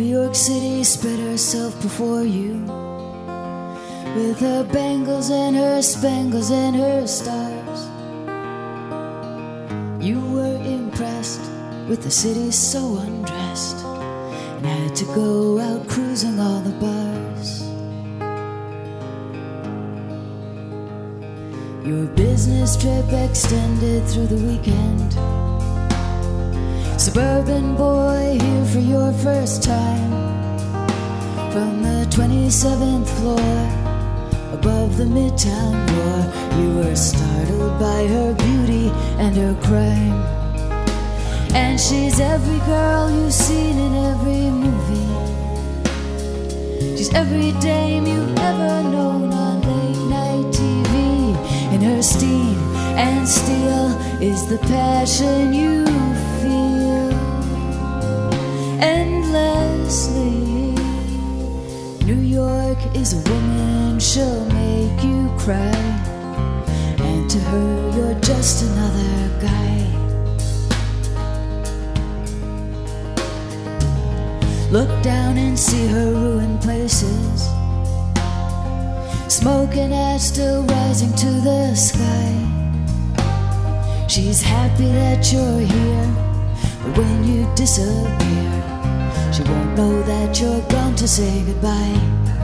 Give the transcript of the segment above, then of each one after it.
York City spread herself before you, with her bangles and her spangles and her stars. You were impressed with the city so undressed, and had to go out cruising all the bars. Your business trip extended through the weekend. Suburban boy here for your first time, from the 27th floor above the Midtown roar. You were startled by her beauty and her crime, and she's every girl you've seen in every movie. She's every dame you've ever known on late night TV. In her steam and steel is the passion you feel endlessly. New York is a woman, she'll make you cry, and to her you're just another guy. Look down and see her ruined places, smoke and ash still rising to the sky. She's happy that you're here, but when you disappear, she won't know that you're gone to say goodbye.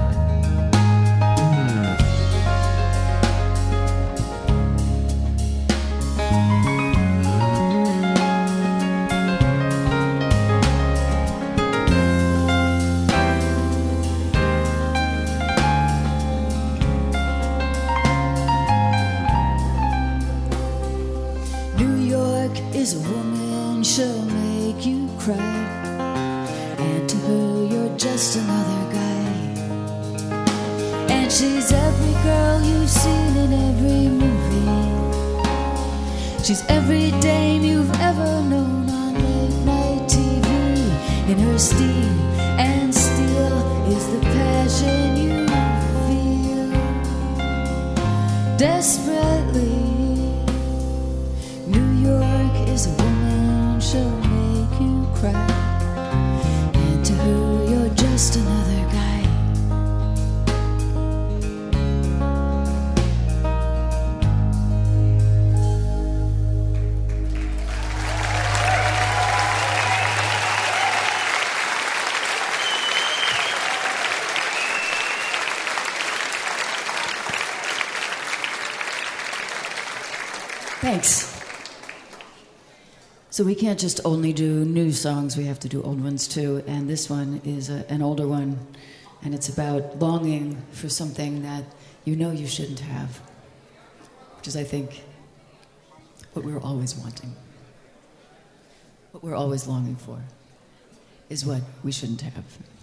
Is a woman, she'll make you cry, and to her you're just another guy. And she's every girl you've seen in every movie. She's every dame you've ever known on late night TV. In her steam and steel is the passion you feel desperately. Is a woman, she'll make you cry, and to her you're just another guy. Thanks. So we can't just only do new songs, we have to do old ones too. And this one is an older one, and it's about longing for something that you know you shouldn't have, which is, I think, what we're always wanting. What we're always longing for is what we shouldn't have.